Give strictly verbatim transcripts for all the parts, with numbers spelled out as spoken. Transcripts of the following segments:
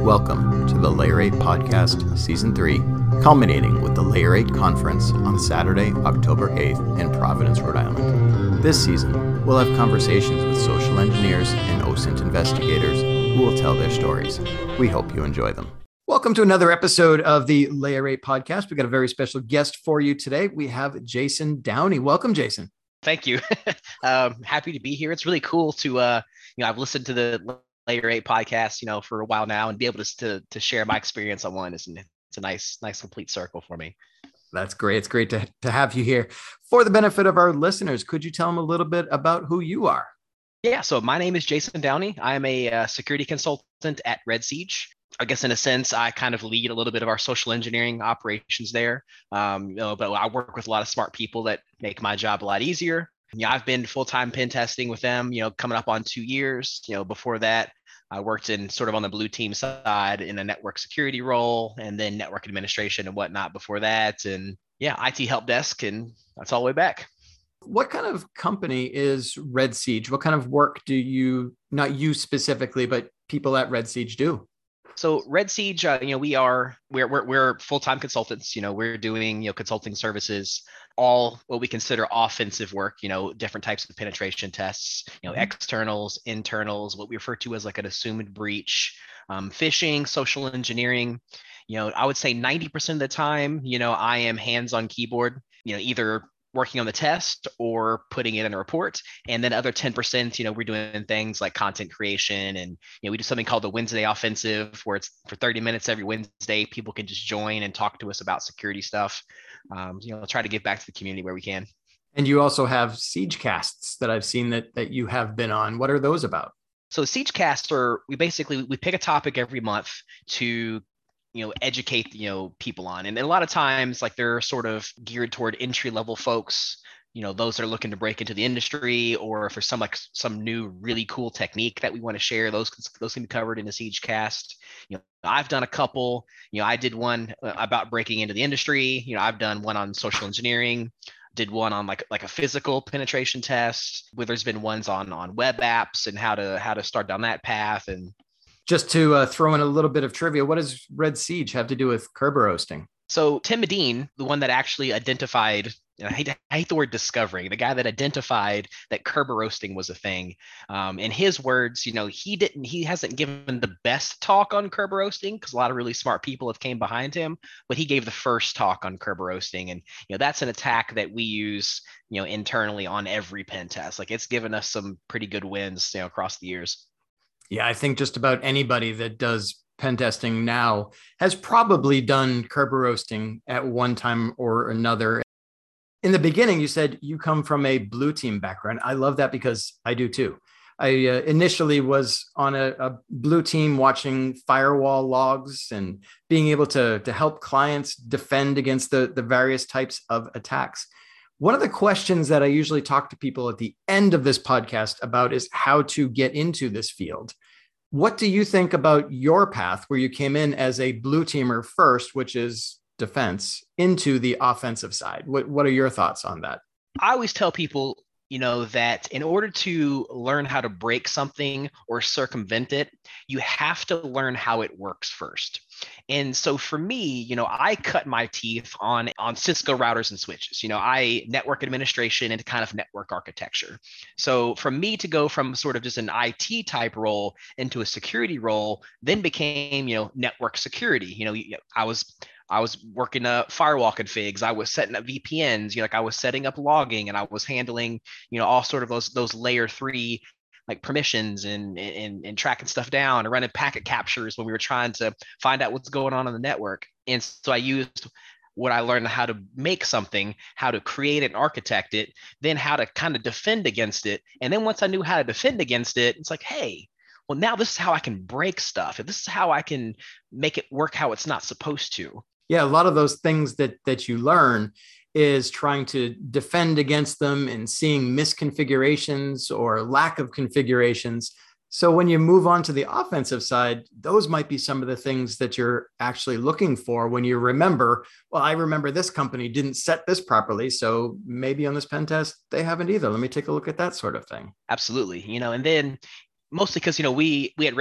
Welcome to the Layer eight Podcast, Season three, culminating with the Layer eight Conference on Saturday, October eighth in Providence, Rhode Island. This season, we'll have conversations with social engineers and O S I N T investigators who will tell their stories. We hope you enjoy them. Welcome to another episode of the Layer eight Podcast. We've got a very special guest for you today. We have Jason Downey. Welcome, Jason. Thank you. um, happy to be here. It's really cool to, uh, you know, I've listened to the Layer eight podcast, you know, for a while now, and be able to to, to share my experience on one is it's a nice, nice complete circle for me. That's great. It's great to, to have you here. For the benefit of our listeners, could you tell them a little bit about who you are? Yeah. So my name is Jason Downey. I'm a uh, security consultant at Red Siege. I guess in a sense, I kind of lead a little bit of our social engineering operations there. Um, you know, but I work with a lot of smart people that make my job a lot easier. You know, I've been full-time pen testing with them, you know, coming up on two years. You know, before that, I worked in sort of on the blue team side in a network security role, and then network administration and whatnot before that. And yeah, I T help desk, and that's all the way back. What kind of company is Red Siege? What kind of work do you, not you specifically, but people at Red Siege do? So Red Siege, uh, you know, we are we're we're, we're full-time consultants. You know, we're doing you know consulting services, all what we consider offensive work. You know, different types of penetration tests. You know, mm-hmm. externals, internals, what we refer to as like an assumed breach, um, phishing, social engineering. You know, I would say ninety percent of the time, you know, I am hands on keyboard. You know, either working on the test or putting it in a report. And then other ten percent, you know, we're doing things like content creation. And, you know, we do something called the Wednesday Offensive, where it's for thirty minutes every Wednesday. People can just join and talk to us about security stuff. Um, you know, try to give back to the community where we can. And you also have Siege casts that I've seen that, that you have been on. What are those about? So Siege casts are, we basically, we pick a topic every month to you know, educate, you know, people on. And a lot of times, like they're sort of geared toward entry level folks, you know, those that are looking to break into the industry, or if there's some like some new really cool technique that we want to share, those, those can be covered in the Siege cast. You know, I've done a couple, you know, I did one about breaking into the industry. You know, I've done one on social engineering, did one on like like a physical penetration test, where there's been ones on on web apps and how to how to start down that path. And just to uh, throw in a little bit of trivia, what does Red Siege have to do with Kerber roasting? So Tim Medine, the one that actually identified, you know, I, hate, I hate the word discovering, the guy that identified that Kerber roasting was a thing. Um, in his words, you know, he didn't, he hasn't given the best talk on Kerber roasting because a lot of really smart people have came behind him, but he gave the first talk on Kerber roasting. And, you know, that's an attack that we use, you know, internally on every pen test. Like it's given us some pretty good wins, you know, across the years. Yeah, I think just about anybody that does pen testing now has probably done Kerber roasting at one time or another. In the beginning, you said you come from a blue team background. I love that because I do too. I uh, initially was on a, a blue team watching firewall logs and being able to, to help clients defend against the, the various types of attacks. One of the questions that I usually talk to people at the end of this podcast about is how to get into this field. What do you think about your path where you came in as a blue teamer first, which is defense, into the offensive side? What, what are your thoughts on that? I always tell people, you know, that in order to learn how to break something or circumvent it, you have to learn how it works first. And so for me, you know, I cut my teeth on, on Cisco routers and switches. You know, I network administration into kind of network architecture. So for me to go from sort of just an I T type role into a security role, then became, you know, network security. You know, I was I was working uh, firewall configs. I was setting up V P Ns. You know, like I was setting up logging, and I was handling, you know, all sort of those those layer three like permissions and and and tracking stuff down and running packet captures when we were trying to find out what's going on on the network. And so I used what I learned how to make something, how to create it and architect it, then how to kind of defend against it. And then once I knew how to defend against it, it's like, hey, well, now this is how I can break stuff. And this is how I can make it work how it's not supposed to. Yeah, a lot of those things that that you learn is trying to defend against them and seeing misconfigurations or lack of configurations. So when you move on to the offensive side, those might be some of the things that you're actually looking for when you remember, well, I remember this company didn't set this properly, so maybe on this pen test, they haven't either. Let me take a look at that sort of thing. Absolutely. You know, and then mostly because, you know, we we at Red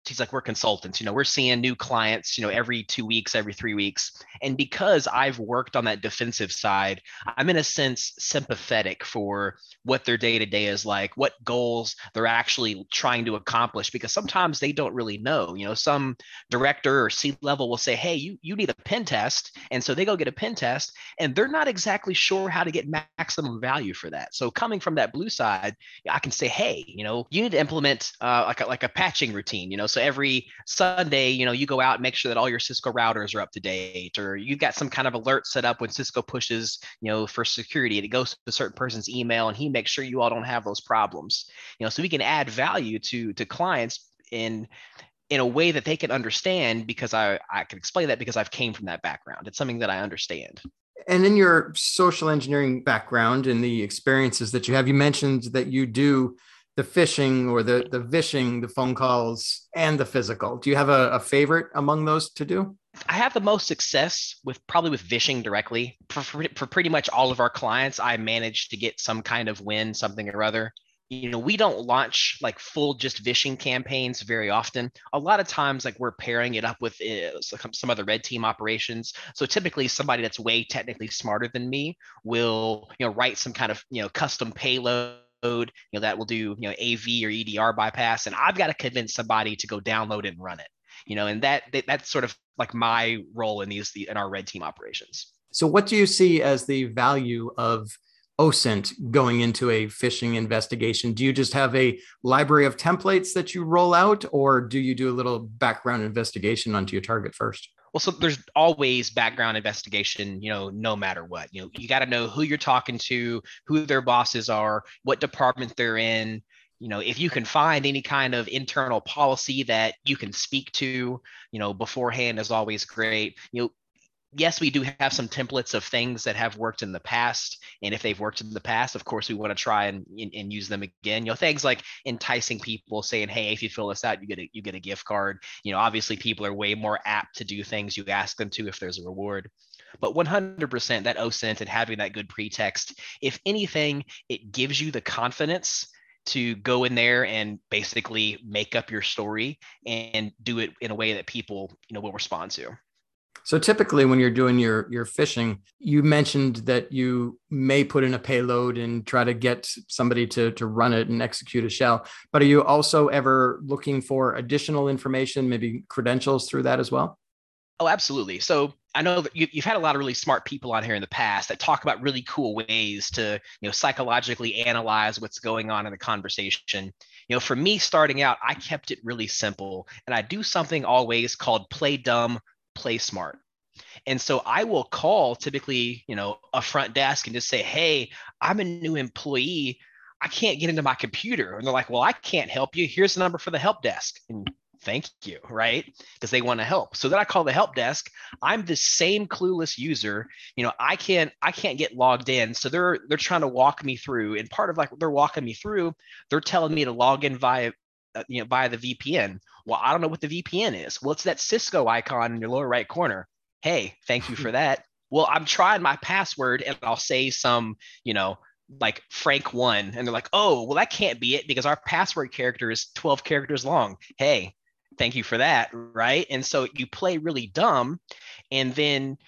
he's like, we're consultants, you know, we're seeing new clients, you know, every two weeks, every three weeks. And because I've worked on that defensive side, I'm in a sense sympathetic for what their day to day is like, what goals they're actually trying to accomplish, because sometimes they don't really know. You know, some director or C level will say, hey, you, you need a pen test. And so they go get a pen test and they're not exactly sure how to get maximum value for that. So coming from that blue side, I can say, hey, you know, you need to implement uh, like, a, like a patching routine, you know, so every Sunday, you know, you go out and make sure that all your Cisco routers are up to date, or you got some kind of alert set up when Cisco pushes, you know, for security, and it goes to a certain person's email and he makes sure you all don't have those problems, you know, so we can add value to, to clients in, in a way that they can understand, because I, I can explain that because I've came from that background. It's something that I understand. And in your social engineering background and the experiences that you have, you mentioned that you do the phishing or the the vishing, the phone calls, and the physical. Do you have a, a favorite among those to do? I have the most success with probably with vishing directly. For, for, for pretty much all of our clients, I managed to get some kind of win, something or other. You know, we don't launch like full just vishing campaigns very often. A lot of times, like we're pairing it up with uh, some other red team operations. So typically somebody that's way technically smarter than me will, you know, write some kind of, you know, custom payload, you know, that will do, you know, A V or E D R bypass. And I've got to convince somebody to go download it and run it, you know, and that, that that's sort of like my role in these, in our red team operations. So what do you see as the value of OSINT going into a phishing investigation? Do you just have a library of templates that you roll out, or do you do a little background investigation onto your target first? Well, so there's always background investigation, you know, no matter what. You know, you got to know who you're talking to, who their bosses are, what department they're in. You know, if you can find any kind of internal policy that you can speak to, you know, beforehand is always great. You know, yes, we do have some templates of things that have worked in the past. And if they've worked in the past, of course, we want to try and, and, and use them again. You know, things like enticing people, saying, hey, if you fill this out, you get a, you get a gift card. You know, obviously people are way more apt to do things you ask them to if there's a reward. But one hundred percent that OSINT and having that good pretext, if anything, it gives you the confidence to go in there and basically make up your story and do it in a way that people, you know, will respond to. So typically when you're doing your, your phishing, you mentioned that you may put in a payload and try to get somebody to, to run it and execute a shell. But are you also ever looking for additional information, maybe credentials through that as well? Oh, absolutely. So I know that you, you've had a lot of really smart people on here in the past that talk about really cool ways to, you know, psychologically analyze what's going on in the conversation. You know, for me starting out, I kept it really simple, and I do something always called play dumb, play smart. And so I will call typically, you know, a front desk and just say, hey, I'm a new employee. I can't get into my computer. And they're like, well, I can't help you. Here's the number for the help desk. And thank you, right? Because they want to help. So then I call the help desk. I'm the same clueless user. You know, I can't, I can't get logged in. So they're, they're trying to walk me through. And part of like they're walking me through, they're telling me to log in via, uh, you know, via the V P N. Well, I don't know what the V P N is. Well, it's that Cisco icon in your lower right corner. Hey, thank you for that. Well, I'm trying my password and I'll say some, you know, like Frank one, and they're like, oh, well, that can't be it because our password character is twelve characters long. Hey, thank you for that. Right. And so you play really dumb, and then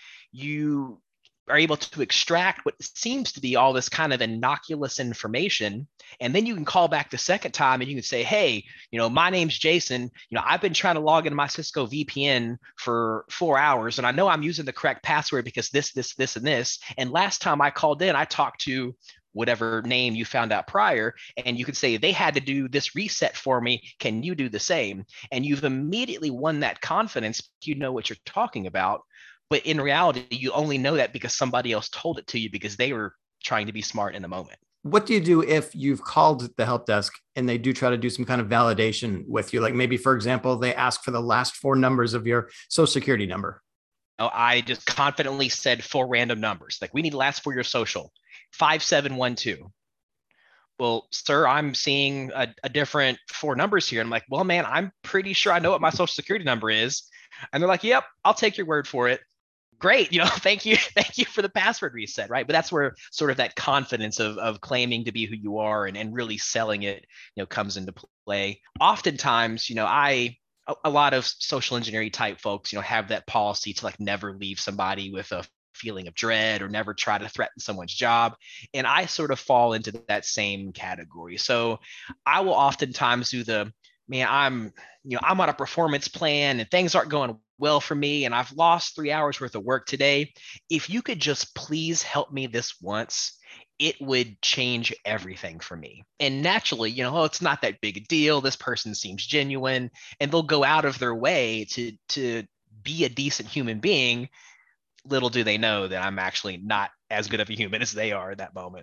you are able to extract what seems to be all this kind of innocuous information. And then you can call back the second time and you can say, hey, you know, my name's Jason. You know, I've been trying to log into my Cisco V P N for four hours. And I know I'm using the correct password because this, this, this, and this. And last time I called in, I talked to whatever name you found out prior. And you could say, they had to do this reset for me. Can you do the same? And you've immediately won that confidence. You know what you're talking about. But in reality, you only know that because somebody else told it to you because they were trying to be smart in the moment. What do you do if you've called the help desk and they do try to do some kind of validation with you? Like maybe, for example, they ask for the last four numbers of your social security number. Oh, I just confidently said four random numbers. Like, we need the last four your social, five seven one two. Well, sir, I'm seeing a, a different four numbers here. And I'm like, well, man, I'm pretty sure I know what my social security number is. And they're like, yep, I'll take your word for it. Great, you know, thank you, thank you for the password reset, right? But that's where sort of that confidence of, of claiming to be who you are and, and really selling it, you know, comes into play. Oftentimes, you know, I a, a lot of social engineering type folks, you know, have that policy to like never leave somebody with a feeling of dread or never try to threaten someone's job. And I sort of fall into that same category. So I will oftentimes do the, man, I'm, you know, I'm on a performance plan and things aren't going well for me and I've lost three hours worth of work today. If you could just please help me this once, it would change everything for me. And naturally, you know, oh, it's not that big a deal. This person seems genuine, and they'll go out of their way to to be a decent human being. Little do they know that I'm actually not as good of a human as they are at that moment.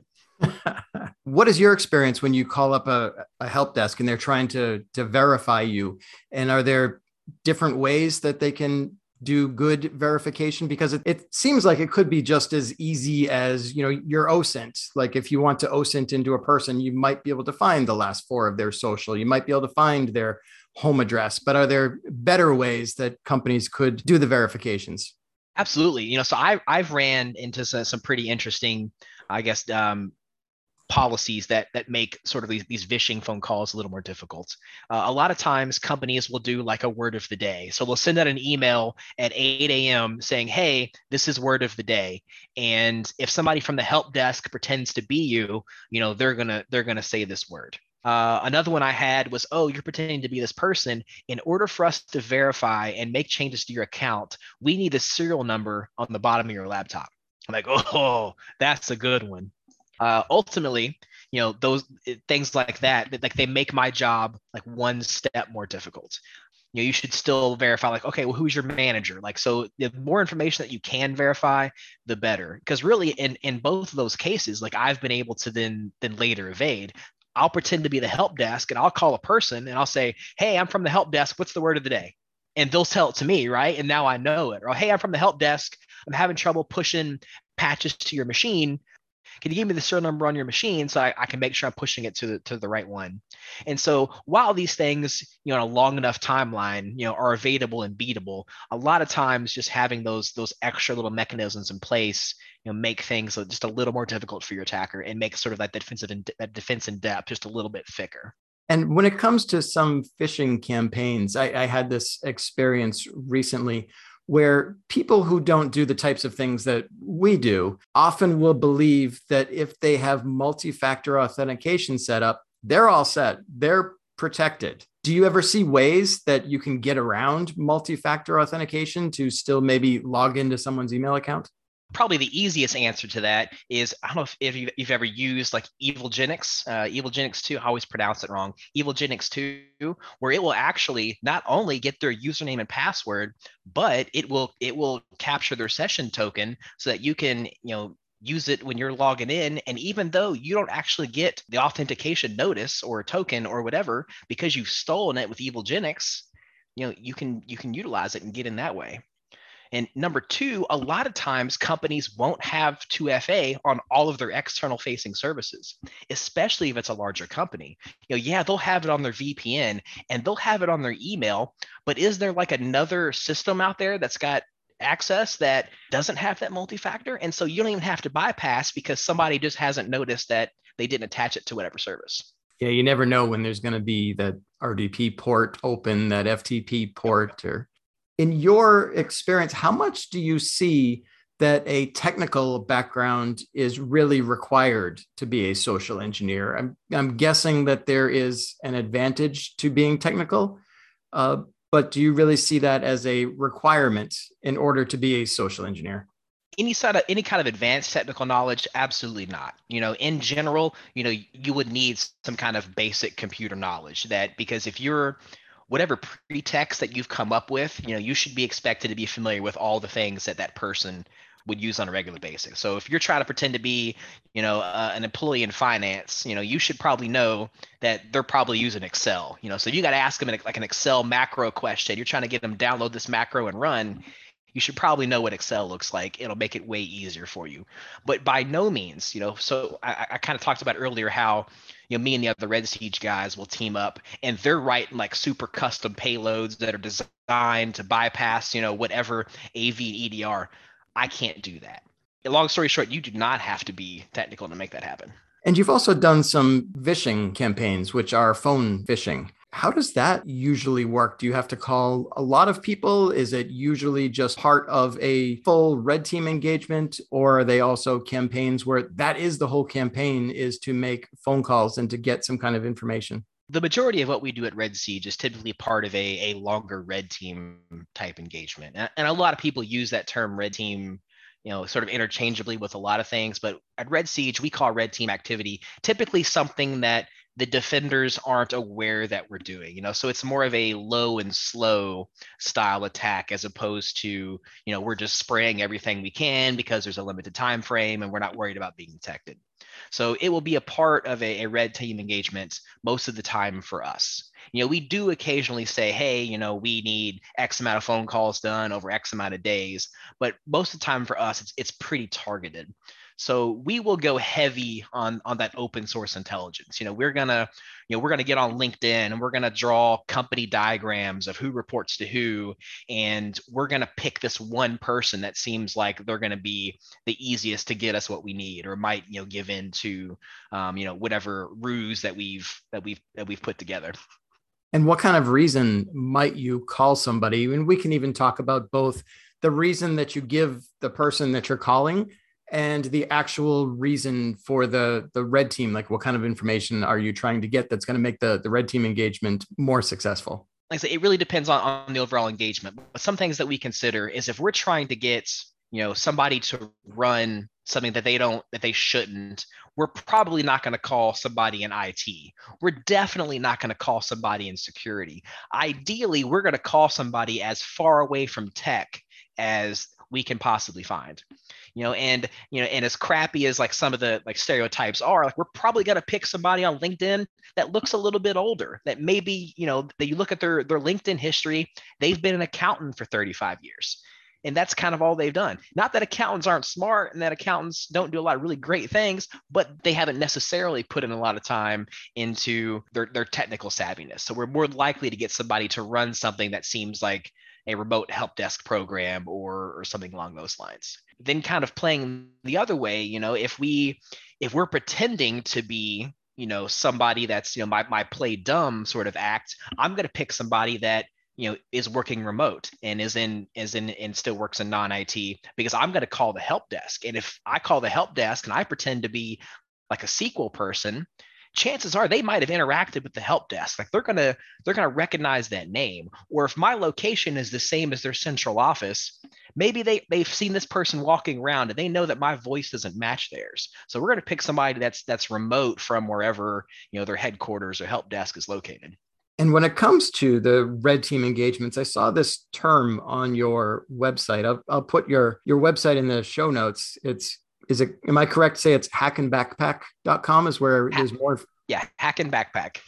What is your experience when you call up a, a help desk and they're trying to to verify you? And are there different ways that they can do good verification? Because it, it seems like it could be just as easy as, you know, your O S I N T. Like if you want to O S I N T into a person, you might be able to find the last four of their social. You might be able to find their home address. But are there better ways that companies could do the verifications? Absolutely. You know, so I, I've ran into some, some pretty interesting, I guess, um, policies that that make sort of these, these vishing phone calls a little more difficult. Uh, a lot of times companies will do like a word of the day. So they'll send out an email at eight a.m. saying, hey, this is word of the day. And if somebody from the help desk pretends to be you, you know, they're gonna they're gonna say this word. Uh, another one I had was, oh, you're pretending to be this person. In order for us to verify and make changes to your account, we need a serial number on the bottom of your laptop. I'm like, oh, that's a good one. Uh, ultimately, you know, those things like that, like they make my job like one step more difficult. You know, you should still verify like, okay, well, who's your manager? Like, so the more information that you can verify, the better. Because really in, in both of those cases, like I've been able to then, then later evade. I'll pretend to be the help desk and I'll call a person and I'll say, hey, I'm from the help desk. What's the word of the day? And they'll tell it to me, right? And now I know it. Or, hey, I'm from the help desk. I'm having trouble pushing patches to your machine. Can you give me the serial number on your machine so I, I can make sure I'm pushing it to the, to the right one? And so while these things, you know, on a long enough timeline, you know, are evadable and beatable, a lot of times just having those those extra little mechanisms in place, you know, make things just a little more difficult for your attacker and make sort of that defensive in, that defense in depth just a little bit thicker. And when it comes to some phishing campaigns, I, I had this experience recently where people who don't do the types of things that we do often will believe that if they have multi-factor authentication set up, they're all set, they're protected. Do you ever see ways that you can get around multi-factor authentication to still maybe log into someone's email account? Probably the easiest answer to that is, I don't know if, if you've, you've ever used like EvilGenix, uh, EvilGenix two, I always pronounce it wrong, EvilGenix two, where it will actually not only get their username and password, but it will it will capture their session token so that you can, you know, use it when you're logging in. And even though you don't actually get the authentication notice or a token or whatever, because you've stolen it with EvilGenix, you know, you can you can utilize it and get in that way. And number two, a lot of times companies won't have two F A on all of their external facing services, especially if it's a larger company. You know, yeah, they'll have it on their V P N and they'll have it on their email, but is there like another system out there that's got access that doesn't have that multi-factor? And so you don't even have to bypass because somebody just hasn't noticed that they didn't attach it to whatever service. Yeah, you never know when there's going to be that R D P port open, that F T P port. Or in your experience, how much do you see that a technical background is really required to be a social engineer? I'm, I'm guessing that there is an advantage to being technical, uh, but do you really see that as a requirement in order to be a social engineer? Any sort of any kind of advanced technical knowledge, absolutely not. You know, in general, you know, you would need some kind of basic computer knowledge, that because if you're whatever pretext that you've come up with, you know, you should be expected to be familiar with all the things that that person would use on a regular basis. So if you're trying to pretend to be, you know, uh, an employee in finance, you know, you should probably know that they're probably using Excel. You know, so you got to ask them like an Excel macro question. You're trying to get them download this macro and run. You should probably know what Excel looks like. It'll make it way easier for you. But by no means, you know, so I, I kind of talked about earlier how, you know, me and the other Red Siege guys will team up and they're writing like super custom payloads that are designed to bypass, you know, whatever A V and E D R. I can't do that. Long story short, you do not have to be technical to make that happen. And you've also done some phishing campaigns, which are phone phishing. How does that usually work? Do you have to call a lot of people? Is it usually just part of a full red team engagement, or are they also campaigns where that is the whole campaign, is to make phone calls and to get some kind of information? The majority of what we do at Red Siege is typically part of a, a longer red team type engagement. And, and a lot of people use that term red team, you know, sort of interchangeably with a lot of things. But at Red Siege, we call red team activity typically something that the defenders aren't aware that we're doing, you know, so it's more of a low and slow style attack as opposed to, you know, we're just spraying everything we can because there's a limited time frame and we're not worried about being detected. So it will be a part of a, a red team engagement most of the time for us. You know, we do occasionally say, hey, you know, we need X amount of phone calls done over X amount of days, but most of the time for us, it's it's pretty targeted. So we will go heavy on on that open source intelligence. You know, we're gonna, you know, we're gonna get on LinkedIn and we're gonna draw company diagrams of who reports to who, and we're gonna pick this one person that seems like they're gonna be the easiest to get us what we need, or might, you know, give in to, um, you know, whatever ruse that we've that we've that we've put together. And what kind of reason might you call somebody? And we can even talk about both the reason that you give the person that you're calling and the actual reason for the the red team. Like, what kind of information are you trying to get that's going to make the the red team engagement more successful? Like I say, it really depends on, on the overall engagement. But some things that we consider is if we're trying to get, you know, somebody to run something that they don't, that they shouldn't, we're probably not going to call somebody in I T. We're definitely not going to call somebody in security. Ideally, we're going to call somebody as far away from tech as we can possibly find. You know, and you know, and as crappy as like some of the like stereotypes are, like we're probably going to pick somebody on LinkedIn that looks a little bit older, that maybe, you know, that you look at their their LinkedIn history, they've been an accountant for thirty-five years. And that's kind of all they've done. Not that accountants aren't smart and that accountants don't do a lot of really great things, but they haven't necessarily put in a lot of time into their, their technical savviness. So we're more likely to get somebody to run something that seems like a remote help desk program or, or something along those lines. Then kind of playing the other way, you know, if we if we're pretending to be, you know, somebody that's, you know, my my play dumb sort of act, I'm going to pick somebody that, you know, is working remote and is in is in and still works in non-I T, because I'm going to call the help desk. And if I call the help desk and I pretend to be like a S Q L person, chances are they might have interacted with the help desk. Like they're gonna they're gonna recognize that name. Or if my location is the same as their central office, maybe they they've seen this person walking around and they know that my voice doesn't match theirs. So we're gonna pick somebody that's that's remote from wherever, you know, their headquarters or help desk is located. And when it comes to the red team engagements, I saw this term on your website. I'll, I'll put your, your website in the show notes. It's, is it, am I correct to say it's hack and backpack dot com is where Hack, there's more? Yeah, Hack and Backpack.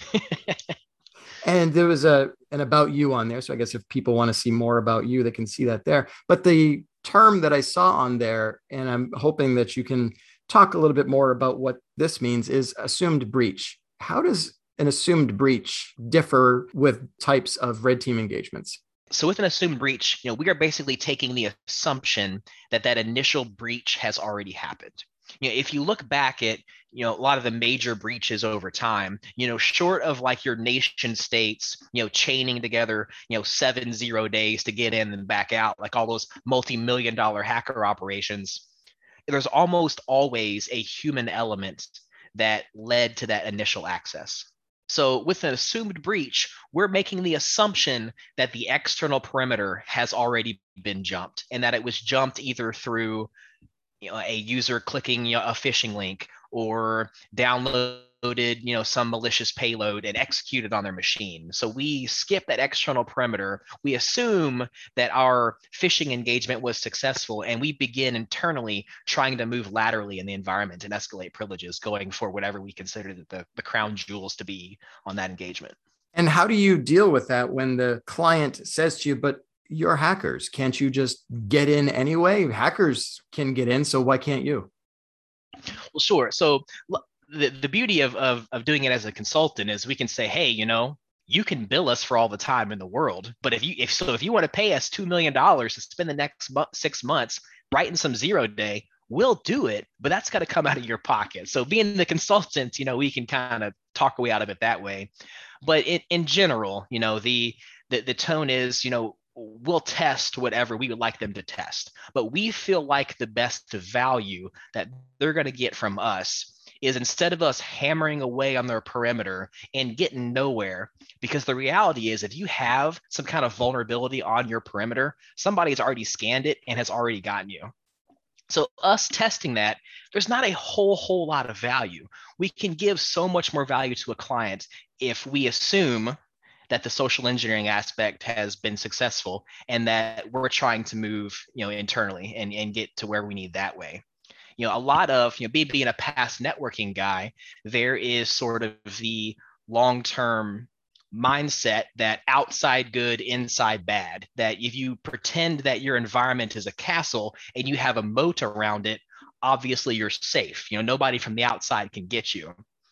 And there was a, an about you on there. So I guess if people want to see more about you, they can see that there. But the term that I saw on there, and I'm hoping that you can talk a little bit more about what this means, is assumed breach. How does an assumed breach differ with types of red team engagements? So with an assumed breach, you know, we are basically taking the assumption that that initial breach has already happened. You know, if you look back at, you know, a lot of the major breaches over time, you know, short of like your nation states, you know, chaining together, you know, seven zero days to get in and back out, like all those multi-million dollar hacker operations, there's almost always a human element that led to that initial access. So with an assumed breach, we're making the assumption that the external perimeter has already been jumped, and that it was jumped either through, you know, a user clicking, you know, a phishing link, or downloaded, you know, some malicious payload and executed on their machine. So we skip that external perimeter. We assume that our phishing engagement was successful, and we begin internally trying to move laterally in the environment and escalate privileges, going for whatever we consider the, the crown jewels to be on that engagement. And how do you deal with that when the client says to you, but you're hackers, can't you just get in anyway? Hackers can get in, so why can't you? Well, sure. So the, the beauty of, of, of doing it as a consultant is we can say, hey, you know, you can bill us for all the time in the world. But if you, if so, if you want to pay us two million dollars to spend the next mo- six months writing some zero day, we'll do it, but that's got to come out of your pocket. So being the consultant, you know, we can kind of talk our way out of it that way. But in, in general, you know, the, the the tone is, you know, we'll test whatever we would like them to test, but we feel like the best value that they're going to get from us is, instead of us hammering away on their perimeter and getting nowhere, because the reality is if you have some kind of vulnerability on your perimeter, somebody's already scanned it and has already gotten you. So us testing that, there's not a whole, whole lot of value. We can give so much more value to a client if we assume that the social engineering aspect has been successful and that we're trying to move, you know, internally and, and get to where we need that way. You know, a lot of, you know, being a past networking guy, there is sort of the long-term mindset that outside good, inside bad, that if you pretend that your environment is a castle and you have a moat around it, obviously you're safe. You know, nobody from the outside can get you.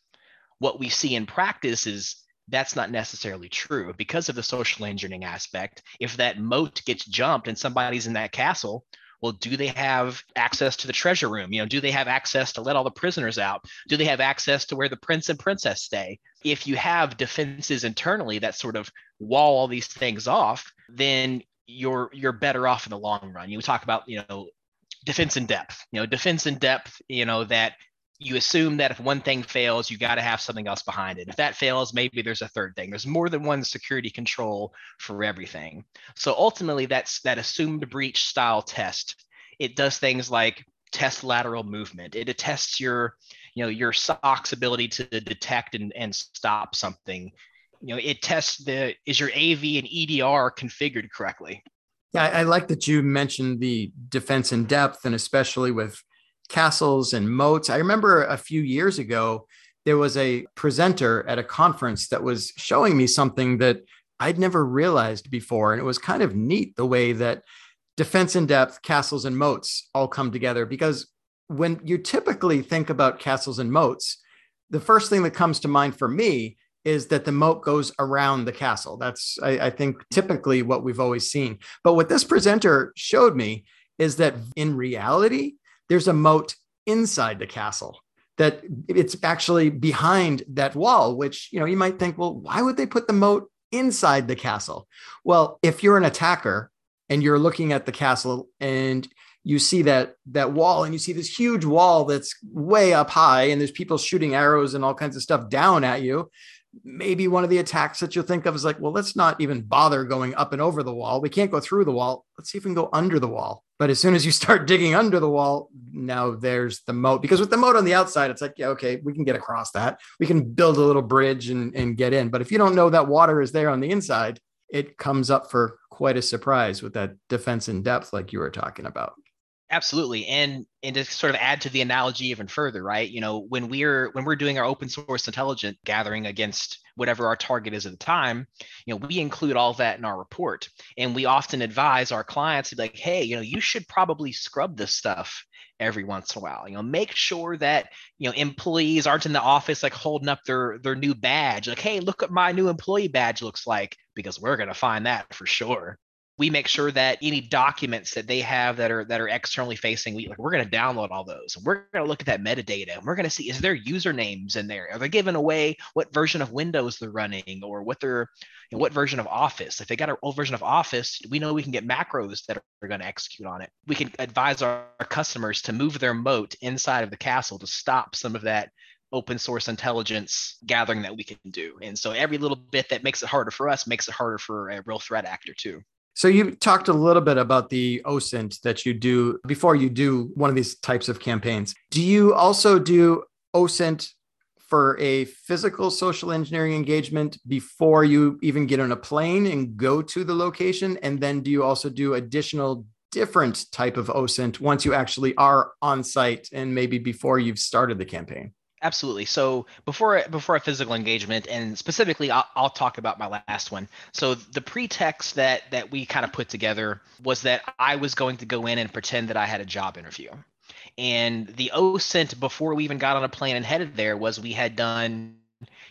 What we see in practice is that's not necessarily true because of the social engineering aspect. If that moat gets jumped and somebody's in that castle, well, do they have access to the treasure room? You know, do they have access to let all the prisoners out? Do they have access to where the prince and princess stay? If you have defenses internally that sort of wall all these things off, then you're you're better off in the long run. You talk about, you know, defense in depth. You know, defense in depth, you know, that you assume that if one thing fails, you got to have something else behind it. If that fails, maybe there's a third thing. There's more than one security control for everything. So ultimately, that's that assumed breach style test. It does things like test lateral movement. It attests your, you know, your S O C's ability to detect and, and stop something. You know, it tests the, is your A V and E D R configured correctly? Yeah, I, I like that you mentioned the defense in depth, and especially with castles and moats. I remember a few years ago, there was a presenter at a conference that was showing me something that I'd never realized before. And it was kind of neat the way that defense in depth, castles and moats all come together. Because when you typically think about castles and moats, the first thing that comes to mind for me is that the moat goes around the castle. That's, I, I think, typically what we've always seen. But what this presenter showed me is that in reality, there's a moat inside the castle, that it's actually behind that wall, which, you know, you might think, well, why would they put the moat inside the castle? Well, if you're an attacker and you're looking at the castle and you see that that wall and you see this huge wall that's way up high and there's people shooting arrows and all kinds of stuff down at you, maybe one of the attacks that you'll think of is like, well, let's not even bother going up and over the wall. We can't go through the wall. Let's see if we can go under the wall. But as soon as you start digging under the wall, now there's the moat. Because with the moat on the outside, it's like, yeah, okay, we can get across that. We can build a little bridge and, and get in. But if you don't know that water is there on the inside, it comes up for quite a surprise with that defense in depth, like you were talking about. Absolutely. And and to sort of add to the analogy even further, right? You know, when we're when we're doing our open source intelligence gathering against whatever our target is at the time, you know, we include all that in our report. And we often advise our clients to be like, hey, you know, you should probably scrub this stuff every once in a while. You know, make sure that, you know, employees aren't in the office like holding up their their new badge, like, hey, look what my new employee badge looks like, because we're going to find that for sure. We make sure that any documents that they have that are that are externally facing, we like, we're going to download all those. We're going to look at that metadata and we're going to see, is there usernames in there? Are they giving away what version of Windows they're running, or what they're, you know, what version of Office? If they got an old version of Office, we know we can get macros that are going to execute on it. We can advise our, our customers to move their moat inside of the castle to stop some of that open source intelligence gathering that we can do. And so every little bit that makes it harder for us makes it harder for a real threat actor too. So you talked a little bit about the O S I N T that you do before you do one of these types of campaigns. Do you also do O S I N T for a physical social engineering engagement before you even get on a plane and go to the location? And then do you also do additional different type of O S I N T once you actually are on site and maybe before you've started the campaign? Absolutely. So before before a physical engagement, and specifically, I'll, I'll talk about my last one. So the pretext that that we kind of put together was that I was going to go in and pretend that I had a job interview. And the O S I N T before we even got on a plane and headed there was we had done,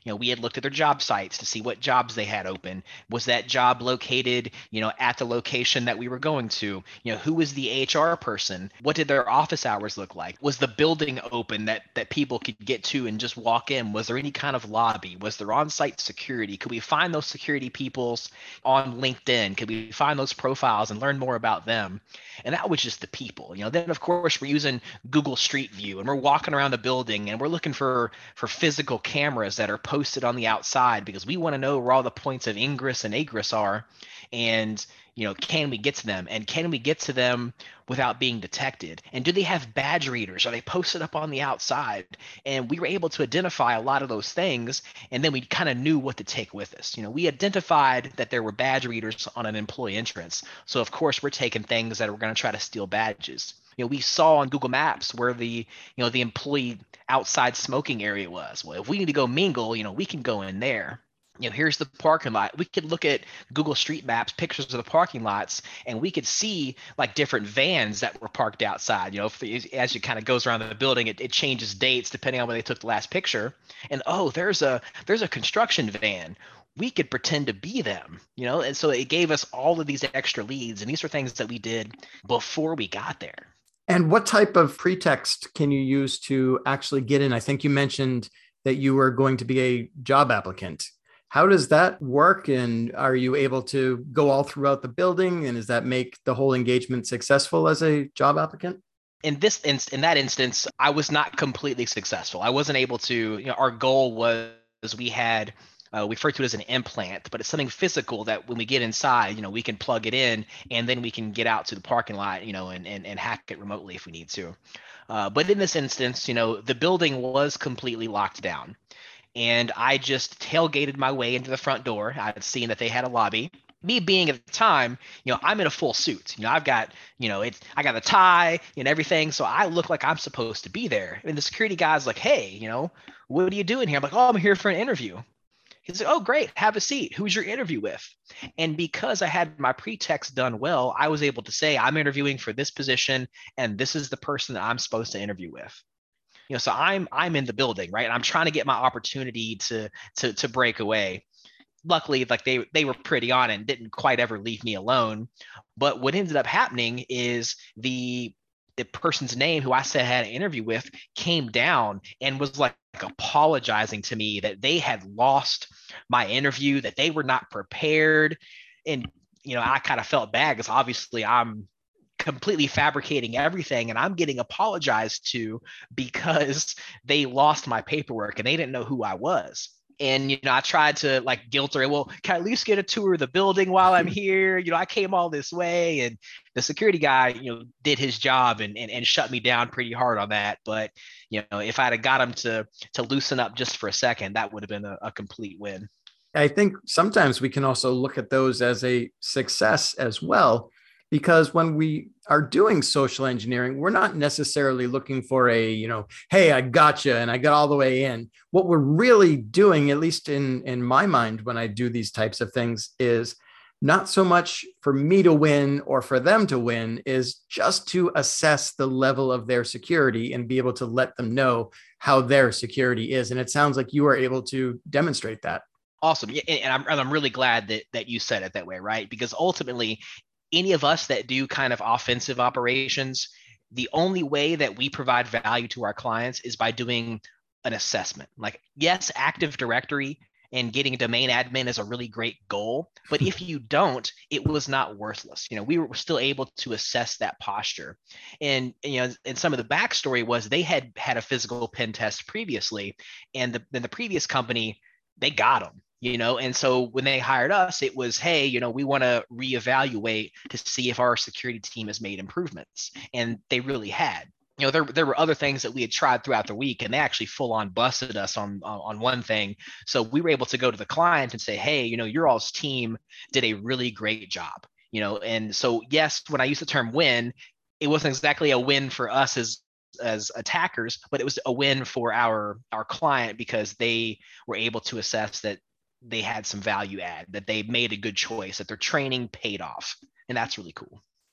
You know, we had looked at their job sites to see what jobs they had open. Was that job located, you know, at the location that we were going to? You know, who was the H R person? What did their office hours look like? Was the building open that that people could get to and just walk in? Was there any kind of lobby? Was there on-site security? Could we find those security peoples on LinkedIn? Could we find those profiles and learn more about them? And that was just the people. You know, then of course we're using Google Street View and we're walking around the building and we're looking for for physical cameras that are posted on the outside because we want to know where all the points of ingress and egress are. And you know, can we get to them? And can we get to them without being detected? And do they have badge readers? Are they posted up on the outside? And we were able to identify a lot of those things. And then we kind of knew what to take with us. You know, we identified that there were badge readers on an employee entrance. So of course we're taking things that are going to try to steal badges. You know, we saw on Google Maps where the, you know, the employee outside smoking area was. Well, if we need to go mingle, you know, we can go in there. You know, here's the parking lot. We could look at Google Street Maps, pictures of the parking lots, and we could see like different vans that were parked outside. You know, if, as you kind of goes around the building, it, it changes dates depending on when they took the last picture. And oh, there's a there's a construction van. We could pretend to be them, you know, and so it gave us all of these extra leads. And these are things that we did before we got there. And what type of pretext can you use to actually get in? I think you mentioned that you were going to be a job applicant. How does that work? And are you able to go all throughout the building? And does that make the whole engagement successful as a job applicant? In this inst- in that instance, I was not completely successful. I wasn't able to, you know, our goal was we had, uh, we refer to it as an implant, but it's something physical that when we get inside, you know, we can plug it in and then we can get out to the parking lot, you know, and, and, and hack it remotely if we need to. Uh, but in this instance, you know, the building was completely locked down. And I just tailgated my way into the front door. I had seen that they had a lobby. Me being at the time, you know, I'm in a full suit. You know, I've got, you know, it's I got a tie and everything, so I look like I'm supposed to be there. And the security guy's like, "Hey, you know, what are you doing here?" I'm like, "Oh, I'm here for an interview." He's like, "Oh, great, have a seat. Who's your interview with?" And because I had my pretext done well, I was able to say, "I'm interviewing for this position, and this is the person that I'm supposed to interview with." You know, so I'm I'm in the building, right? And I'm trying to get my opportunity to to to break away. Luckily, like they they were pretty on it and didn't quite ever leave me alone. But what ended up happening is the the person's name who I said I had an interview with came down and was like, like apologizing to me that they had lost my interview, that they were not prepared. And you know, I kind of felt bad because obviously I'm completely fabricating everything and I'm getting apologized to because they lost my paperwork and they didn't know who I was. And, you know, I tried to like guilt her. Well, can I at least get a tour of the building while I'm here? You know, I came all this way. And the security guy, you know, did his job and, and, and shut me down pretty hard on that. But, you know, if I'd have got him to, to loosen up just for a second, that would have been a, a complete win. I think sometimes we can also look at those as a success as well. Because when we are doing social engineering, we're not necessarily looking for a, you know, hey, I gotcha and I got all the way in. What we're really doing, at least in, in my mind, when I do these types of things, is not so much for me to win or for them to win, is just to assess the level of their security and be able to let them know how their security is. And it sounds like you are able to demonstrate that. Awesome. Yeah, and I'm, and I'm really glad that that you said it that way, right? Because ultimately, any of us that do kind of offensive operations, the only way that we provide value to our clients is by doing an assessment. Like, yes, Active Directory and getting a domain admin is a really great goal, but if you don't, it was not worthless. You know, we were still able to assess that posture. And, you know, and some of the backstory was they had had a physical pen test previously, and the, then the previous company, they got them. You know, and so when they hired us, it was, hey, you know, we want to reevaluate to see if our security team has made improvements. And they really had. You know, there, there were other things that we had tried throughout the week, and they actually full on busted us on, on one thing. So we were able to go to the client and say, hey, you know, your all's team did a really great job. You know, and so, yes, when I use the term win, it wasn't exactly a win for us as as attackers, but it was a win for our our client because they were able to assess that they had some value add, that they made a good choice, that their training paid off. And that's really cool.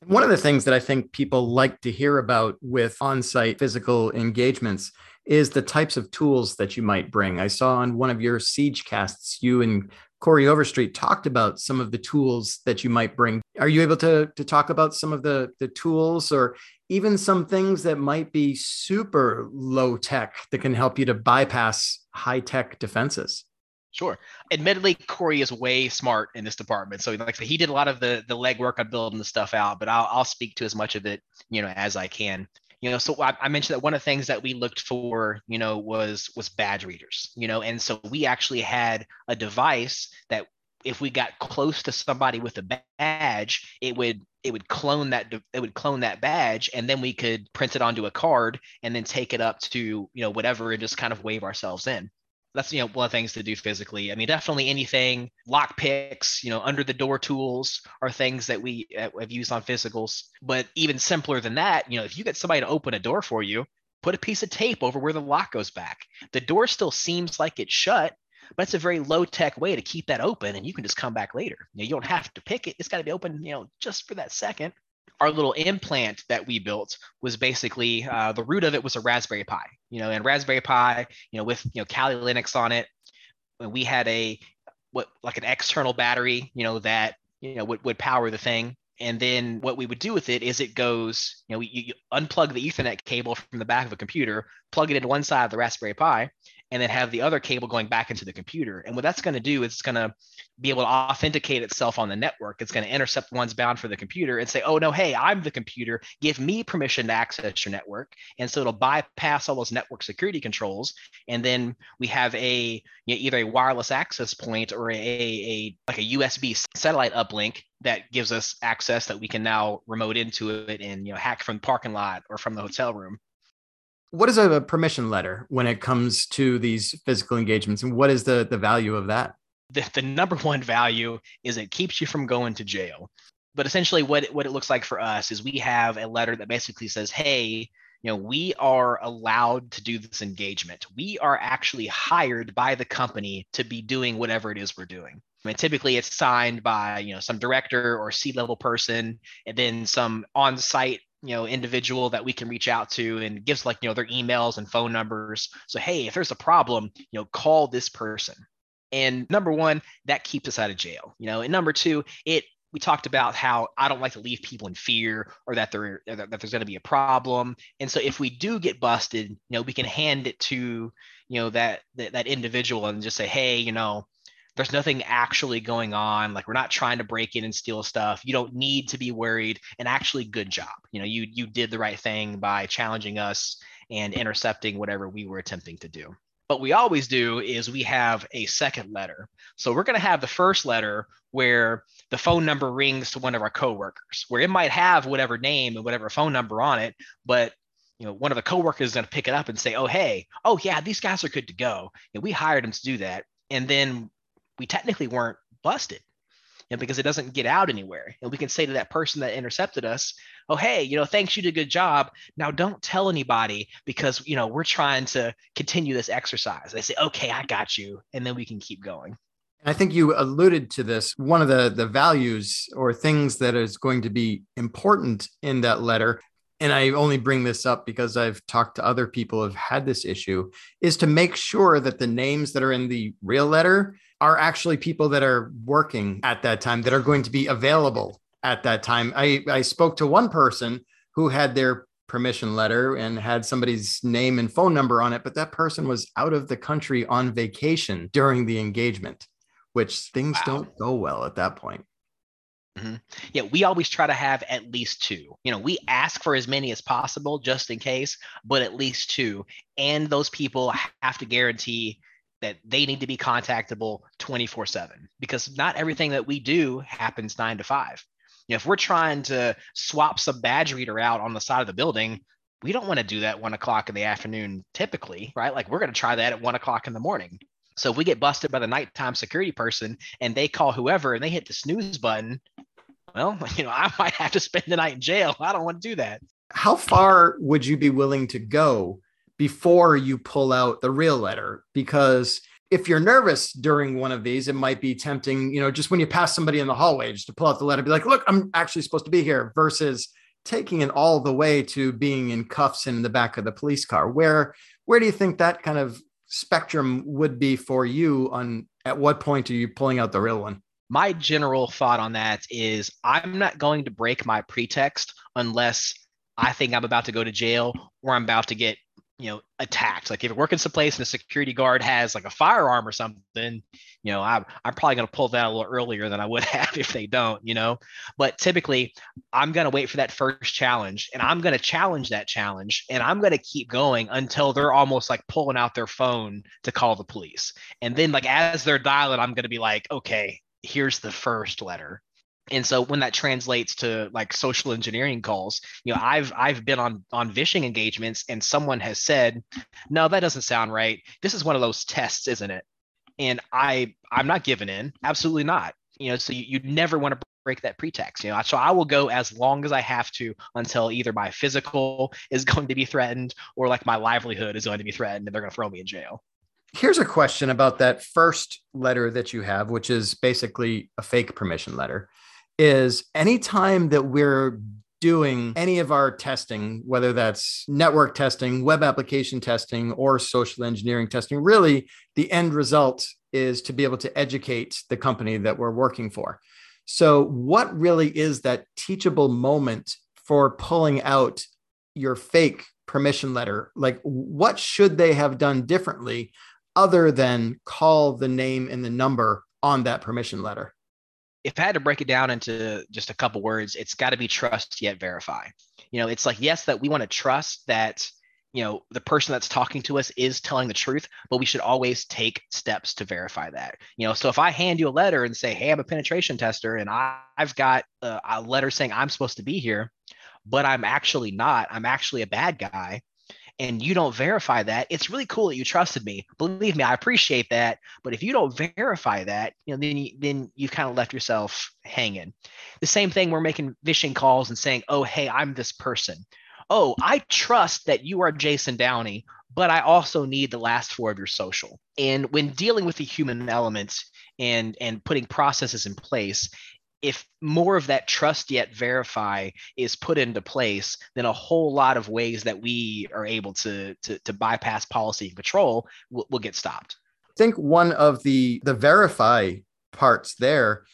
One of the things that I think people like to hear about with on-site physical engagements is the types of tools that you might bring. I saw on one of your Siege casts, you and Corey Overstreet talked about some of the tools that you might bring. Are you able to, to talk about some of the, the tools or even some things that might be super low tech that can help you to bypass high tech defenses? Sure. Admittedly, Corey is way smart in this department. So, like I said, he did a lot of the the legwork on building the stuff out. But I'll I'll speak to as much of it, you know, as I can. You know, so I, I mentioned that one of the things that we looked for, you know, was was badge readers. You know, and so we actually had a device that if we got close to somebody with a badge, it would it would clone that it would clone that badge, and then we could print it onto a card and then take it up to you know whatever and just kind of wave ourselves in. That's you know one of the things to do physically. I mean, definitely anything lock picks, you know, under the door tools are things that we uh, have used on physicals. But even simpler than that, you know, if you get somebody to open a door for you, put a piece of tape over where the lock goes back. The door still seems like it's shut, but it's a very low tech way to keep that open, and you can just come back later. You know, you don't have to pick it; it's got to be open, you know, just for that second. Our little implant that we built was basically uh, the root of it was a Raspberry Pi, you know, and Raspberry Pi, you know, with, you know, Kali Linux on it. We had a, what, like an external battery, you know, that, you know, would, would power the thing. And then what we would do with it is it goes, you know, you, you unplug the Ethernet cable from the back of a computer, plug it into one side of the Raspberry Pi, and then have the other cable going back into the computer. And what that's going to do is it's going to be able to authenticate itself on the network. It's going to intercept ones bound for the computer and say, oh, no, hey, I'm the computer. Give me permission to access your network. And so it'll bypass all those network security controls. And then we have a you know, either a wireless access point or a, a like a U S B satellite uplink that gives us access that we can now remote into it and you know hack from the parking lot or from the hotel room. What is a permission letter when it comes to these physical engagements, and what is the, the value of that? The, the number one value is it keeps you from going to jail. But essentially what it, what it looks like for us is we have a letter that basically says, hey, you know, we are allowed to do this engagement. We are actually hired by the company to be doing whatever it is we're doing. I mean, typically it's signed by, you know, some director or C-level person, and then some on-site you know, individual that we can reach out to and gives like, you know, their emails and phone numbers. So, hey, if there's a problem, you know, call this person. And number one, that keeps us out of jail, you know, and number two, it, we talked about how I don't like to leave people in fear or that there that there's going to be a problem. And so if we do get busted, you know, we can hand it to, you know, that, that, that individual and just say, hey, you know, there's nothing actually going on. Like we're not trying to break in and steal stuff. You don't need to be worried. And actually, good job. You know, you you did the right thing by challenging us and intercepting whatever we were attempting to do. What we always do is we have a second letter. So we're going to have the first letter where the phone number rings to one of our coworkers, where it might have whatever name and whatever phone number on it, but you know, one of the coworkers is going to pick it up and say, oh, hey, oh yeah, these guys are good to go. And we hired them to do that. And then we technically weren't busted, you know, because it doesn't get out anywhere. And we can say to that person that intercepted us, oh, hey, you know, thanks, you did a good job. Now don't tell anybody because, you know, we're trying to continue this exercise. They say, okay, I got you. And then we can keep going. I think you alluded to this. One of the, the values or things that is going to be important in that letter, and I only bring this up because I've talked to other people who have had this issue, is to make sure that the names that are in the real letter are actually people that are working at that time, that are going to be available at that time. I, I spoke to one person who had their permission letter and had somebody's name and phone number on it, but that person was out of the country on vacation during the engagement, which things wow. don't go well at that point. Mm-hmm. Yeah, we always try to have at least two. You know, we ask for as many as possible just in case, but at least two. And those people have to guarantee that they need to be contactable twenty-four seven because not everything that we do happens nine to five. You know, if we're trying to swap some badge reader out on the side of the building, we don't want to do that one o'clock in the afternoon typically, right? Like we're going to try that at one o'clock in the morning. So if we get busted by the nighttime security person and they call whoever and they hit the snooze button, well, you know, I might have to spend the night in jail. I don't want to do that. How far would you be willing to go before you pull out the real letter? Because if you're nervous during one of these, it might be tempting, you know, just when you pass somebody in the hallway, just to pull out the letter, be like, look, I'm actually supposed to be here, versus taking it all the way to being in cuffs in the back of the police car. Where, where do you think that kind of spectrum would be for you on, at what point are you pulling out the real one? My general thought on that is I'm not going to break my pretext unless I think I'm about to go to jail or I'm about to get, you know, attacked. Like if you're working someplace and a security guard has like a firearm or something, you know, I'm, I'm probably going to pull that a little earlier than I would have if they don't, you know, but typically I'm going to wait for that first challenge and I'm going to challenge that challenge and I'm going to keep going until they're almost like pulling out their phone to call the police. And then like, as they're dialing, I'm going to be like, okay, here's the first letter. And so when that translates to like social engineering calls, you know, I've I've been on on phishing engagements and someone has said, no, that doesn't sound right. This is one of those tests, isn't it? And I I'm not giving in. Absolutely not. You know, so you, you never want to break that pretext. You know, so I will go as long as I have to until either my physical is going to be threatened or like my livelihood is going to be threatened and they're going to throw me in jail. Here's a question about that first letter that you have, which is basically a fake permission letter. Is anytime that we're doing any of our testing, whether that's network testing, web application testing, or social engineering testing, really the end result is to be able to educate the company that we're working for. So what really is that teachable moment for pulling out your fake permission letter? Like, what should they have done differently other than call the name and the number on that permission letter? If I had to break it down into just a couple words, it's got to be trust yet verify. You know, it's like, yes, that we want to trust that, you know, the person that's talking to us is telling the truth, but we should always take steps to verify that. You know, so if I hand you a letter and say, hey, I'm a penetration tester and I, I've got a, a letter saying I'm supposed to be here, but I'm actually not, I'm actually a bad guy, and you don't verify that, it's really cool that you trusted me. Believe me, I appreciate that. But if you don't verify that, you know, then you, then you've kind of left yourself hanging. The same thing, we're making phishing calls and saying, oh, hey, I'm this person. Oh, I trust that you are Jason Downey, but I also need the last four of your social. And when dealing with the human elements and, and putting processes in place, if more of that trust yet verify is put into place, then a whole lot of ways that we are able to, to, to bypass policy and control will, will get stopped. I think one of the, the verify parts there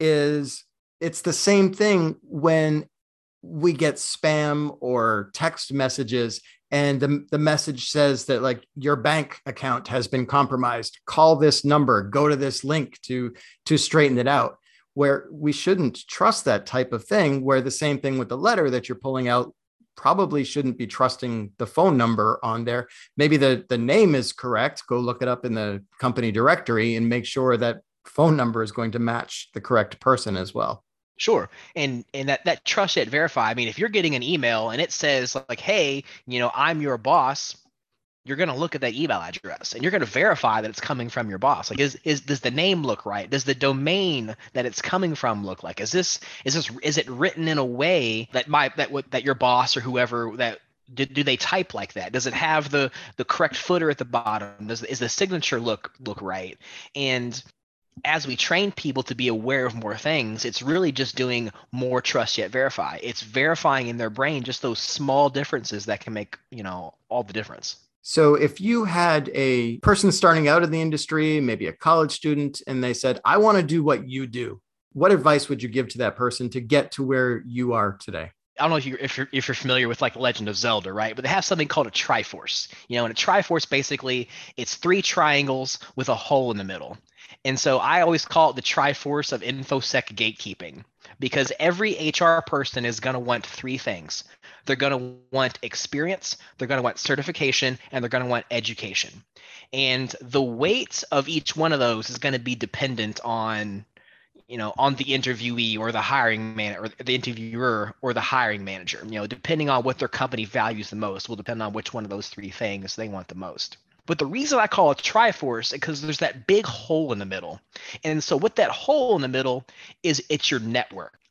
is it's the same thing when we get spam or text messages and the, the message says that like your bank account has been compromised. Call this number, go to this link to, to straighten it out. Where we shouldn't trust that type of thing, where the same thing with the letter that you're pulling out, probably shouldn't be trusting the phone number on there. Maybe the, the name is correct. Go look it up in the company directory and make sure that phone number is going to match the correct person as well. Sure. And and that, that trust yet verify, I mean, if you're getting an email and it says like, hey, you know, I'm your boss, you're going to look at that email address and you're going to verify that it's coming from your boss. Like, is, is, does the name look right? Does the domain that it's coming from look like, is this, is this, is it written in a way that my, that would, that your boss or whoever that, do, do they type like that? Does it have the, the correct footer at the bottom? Does, is the signature look, look right? And as we train people to be aware of more things, it's really just doing more trust yet verify. It's verifying in their brain just those small differences that can make, you know, all the difference. So if you had a person starting out in the industry, maybe a college student, and they said, I want to do what you do, what advice would you give to that person to get to where you are today? I don't know if you're, if you're if you're familiar with like Legend of Zelda, right? But they have something called a Triforce. You know, and a Triforce, basically, it's three triangles with a hole in the middle. And so I always call it the Triforce of InfoSec gatekeeping, because every H R person is going to want three things. They're going to want experience, they're going to want certification, and they're going to want education. And the weight of each one of those is going to be dependent on, you know, on the interviewee or the hiring man or the interviewer or the hiring manager. You know, depending on what their company values the most will depend on which one of those three things they want the most. But the reason I call it Triforce is because there's that big hole in the middle. And so what that hole in the middle is, it's your network.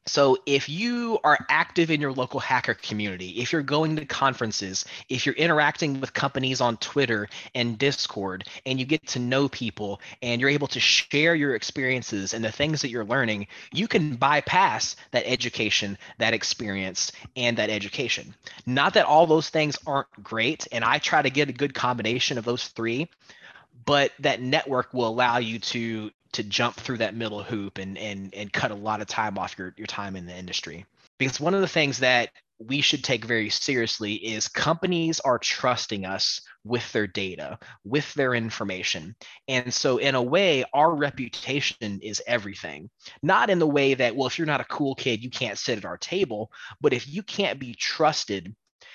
So if you are active in your local hacker community, if you're going to conferences, if you're interacting with companies on Twitter and Discord, and you get to know people and you're able to share your experiences and the things that you're learning, you can bypass that education, that experience, and that education. Not that all those things aren't great, and I try to get a good combination of those three, but that network will allow you to to jump through that middle hoop and and and cut a lot of time off your your time in the industry. Because one of the things that we should take very seriously is companies are trusting us with their data, with their information. And so in a way, our reputation is everything. Not in the way that, well, if you're not a cool kid, you can't sit at our table, but if you can't be trusted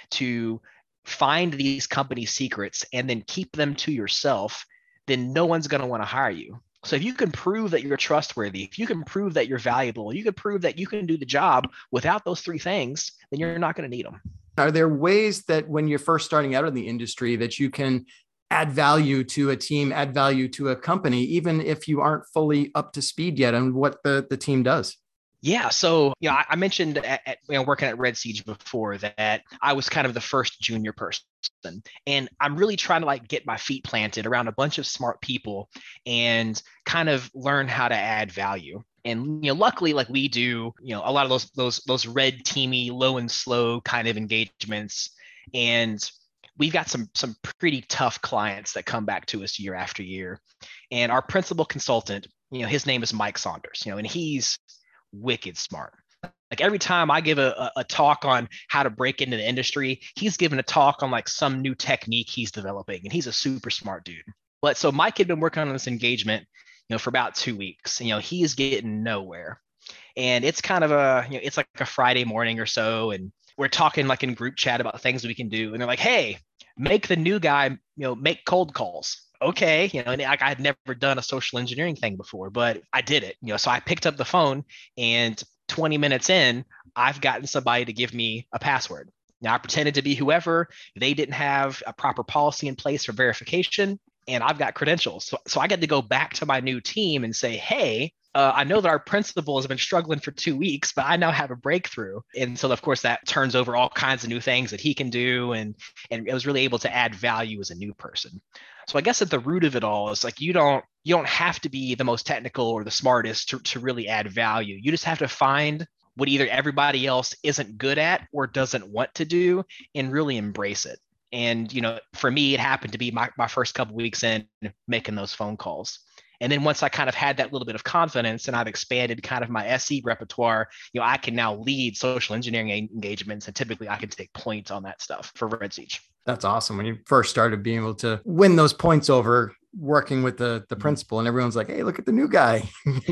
to find these company secrets and then keep them to yourself, then no one's going to want to hire you. So if you can prove that you're trustworthy, if you can prove that you're valuable, you can prove that you can do the job without those three things, then you're not going to need them. Are there ways that when you're first starting out in the industry that you can add value to a team, add value to a company, even if you aren't fully up to speed yet on what the, the team does? Yeah. So, you know, I, I mentioned at, at, you know, working at Red Siege before that I was kind of the first junior person. And I'm really trying to like get my feet planted around a bunch of smart people and kind of learn how to add value. And, you know, luckily, like we do, you know, a lot of those, those, those red teamy, low and slow kind of engagements. And we've got some, some pretty tough clients that come back to us year after year. And our principal consultant, you know, his name is Mike Saunders, you know, and he's wicked smart. Like every time I give a, a talk on how to break into the industry, he's giving a talk on like some new technique he's developing, and he's a super smart dude. But so Mike had been working on this engagement, you know, for about two weeks. You know, he's getting nowhere, and it's kind of a, you know, it's like a Friday morning or so, and we're talking like in group chat about things we can do, and they're like, "Hey, make the new guy, you know, make cold calls." Okay, you know, and I, I had never done a social engineering thing before, but I did it, you know, so I picked up the phone and twenty minutes in, I've gotten somebody to give me a password. Now I pretended to be whoever. They didn't have a proper policy in place for verification, and I've got credentials. So, so I get to go back to my new team and say, hey, uh, I know that our principal has been struggling for two weeks, but I now have a breakthrough. And so, of course, that turns over all kinds of new things that he can do. And, and it was really able to add value as a new person. So I guess at the root of it all is like, you don't, you don't have to be the most technical or the smartest to, to really add value. You just have to find what either everybody else isn't good at or doesn't want to do and really embrace it. And, you know, for me, it happened to be my, my first couple of weeks in making those phone calls. And then once I kind of had that little bit of confidence and I've expanded kind of my S E repertoire, you know, I can now lead social engineering engagements, and typically I can take points on that stuff for Red Siege. That's awesome. When you first started being able to win those points over working with the, the principal, and everyone's like, hey, look at the new guy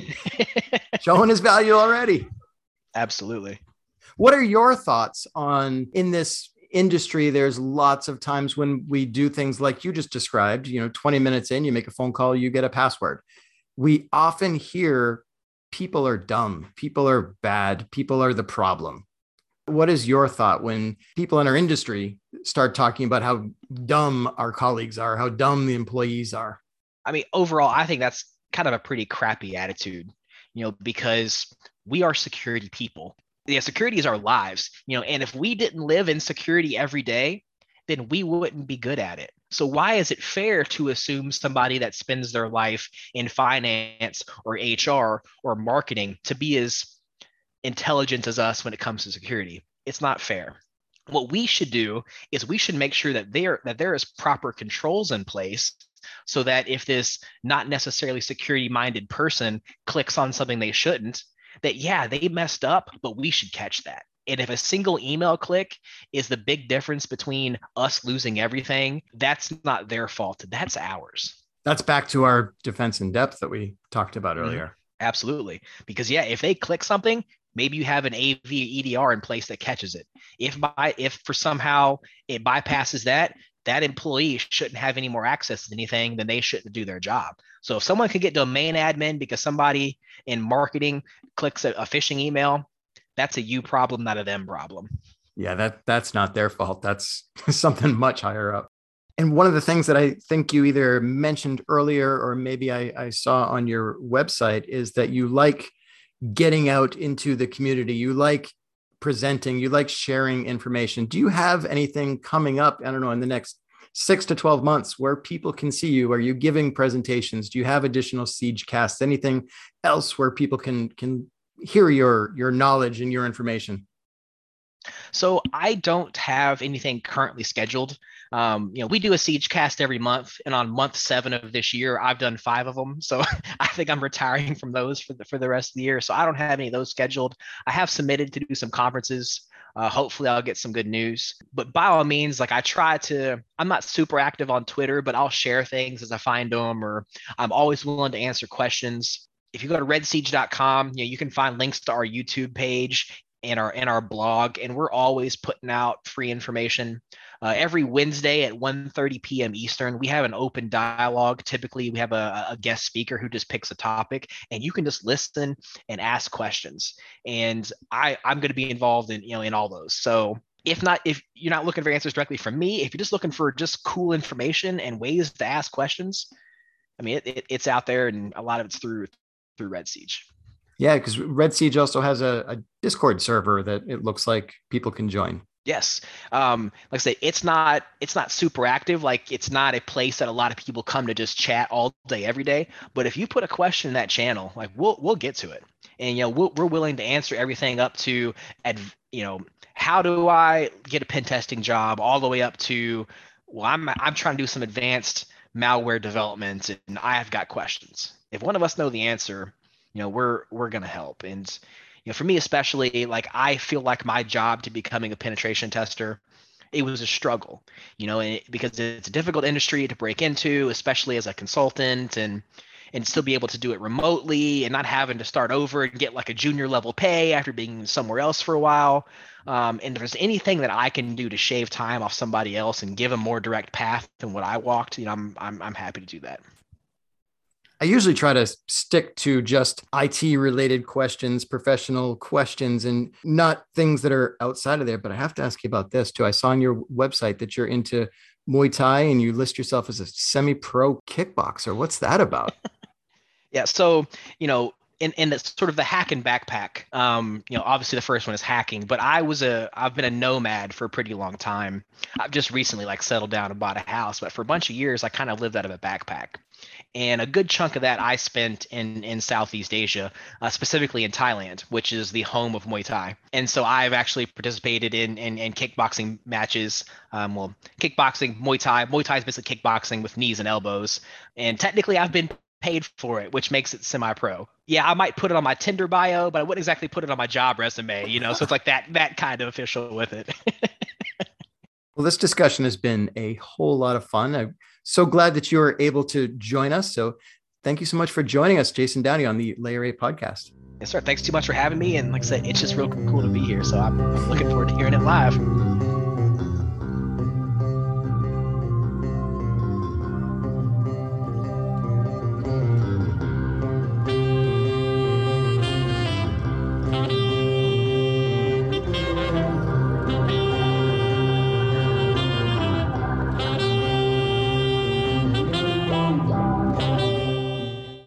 showing his value already. Absolutely. What are your thoughts on, in this industry, there's lots of times when we do things like you just described, you know, twenty minutes in, you make a phone call, you get a password. We often hear people are dumb, people are bad, people are the problem. What is your thought when people in our industry start talking about how dumb our colleagues are, how dumb the employees are? I mean, overall, I think that's kind of a pretty crappy attitude, you know, because we are security people. Yeah, security is our lives, you know, and if we didn't live in security every day, then we wouldn't be good at it. So why is it fair to assume somebody that spends their life in finance or H R or marketing to be as intelligent as us when it comes to security? It's not fair. What we should do is we should make sure that there that there is proper controls in place so that if this not necessarily security-minded person clicks on something they shouldn't, that, yeah, they messed up, but we should catch that. And if a single email click is the big difference between us losing everything, that's not their fault. That's ours. That's back to our defense in depth that we talked about earlier. Mm-hmm. Absolutely. Because, yeah, if they click something, maybe you have an A V E D R in place that catches it. If by if for somehow it bypasses that, that employee shouldn't have any more access to anything, then they shouldn't do their job. So if someone can get domain admin because somebody in marketing clicks a, a phishing email, that's a you problem, not a them problem. Yeah, that that's not their fault. That's something much higher up. And one of the things that I think you either mentioned earlier or maybe I, I saw on your website is that you like getting out into the community. You like presenting, you like sharing information. Do you have anything coming up, I don't know, in the next six to twelve months where people can see you? Are you giving presentations? Do you have additional Siege casts? Anything else where people can can hear your your knowledge and your information? So I don't have anything currently scheduled. Um, you know, we do a Siege cast every month, and on month seven of this year, I've done five of them. So I think I'm retiring from those for the for the rest of the year. So I don't have any of those scheduled. I have submitted to do some conferences. Uh, hopefully, I'll get some good news. But by all means, like I try to, I'm not super active on Twitter, but I'll share things as I find them, or I'm always willing to answer questions. If you go to red siege dot com, you know, you can find links to our YouTube page and our and our blog, and we're always putting out free information. Uh, every Wednesday at one thirty p.m. Eastern, we have an open dialogue. Typically, we have a, a guest speaker who just picks a topic, and you can just listen and ask questions. And I, I'm going to be involved in, you know, in all those. So if not, if you're not looking for answers directly from me, if you're just looking for just cool information and ways to ask questions, I mean, it, it, it's out there, and a lot of it's through through Red Siege. Yeah, because Red Siege also has a, a Discord server that it looks like people can join. Yes. Um, like I say, it's not it's not super active. Like it's not a place that a lot of people come to just chat all day, every day. But if you put a question in that channel, like we'll we'll get to it, and you know we'll, we're willing to answer everything up to, you know, how do I get a pen testing job, all the way up to, well, I'm I'm trying to do some advanced malware development, and I've got questions. If one of us know the answer, you know, we're we're gonna help. And you know, for me especially, like I feel like my job to becoming a penetration tester, it was a struggle, you know, and it, because it's a difficult industry to break into, especially as a consultant, and and still be able to do it remotely and not having to start over and get like a junior level pay after being somewhere else for a while. Um, and if there's anything that I can do to shave time off somebody else and give a more direct path than what I walked, you know, I'm I'm I'm happy to do that. I usually try to stick to just I T related questions, professional questions, and not things that are outside of there. But I have to ask you about this too. I saw on your website that you're into Muay Thai and you list yourself as a semi-pro kickboxer. What's that about? Yeah. So, you know, in, in the sort of the hack and backpack, um, you know, obviously the first one is hacking, but I was a, I've been a nomad for a pretty long time. I've just recently like settled down and bought a house, but for a bunch of years, I kind of lived out of a backpack. And a good chunk of that I spent in, in Southeast Asia, uh, specifically in Thailand, which is the home of Muay Thai. And so I've actually participated in, in, in kickboxing matches. Um, well, kickboxing, Muay Thai. Muay Thai is basically kickboxing with knees and elbows. And technically I've been paid for it, which makes it semi-pro. Yeah, I might put it on my Tinder bio, but I wouldn't exactly put it on my job resume, you know, so it's like that that kind of official with it. Well, this discussion has been a whole lot of fun. I'm so glad that you were able to join us. So thank you so much for joining us, Jason Downey, on the Layer eight podcast. Yes, sir. Thanks too much for having me. And like I said, it's just real cool to be here. So I'm, I'm looking forward to hearing it live.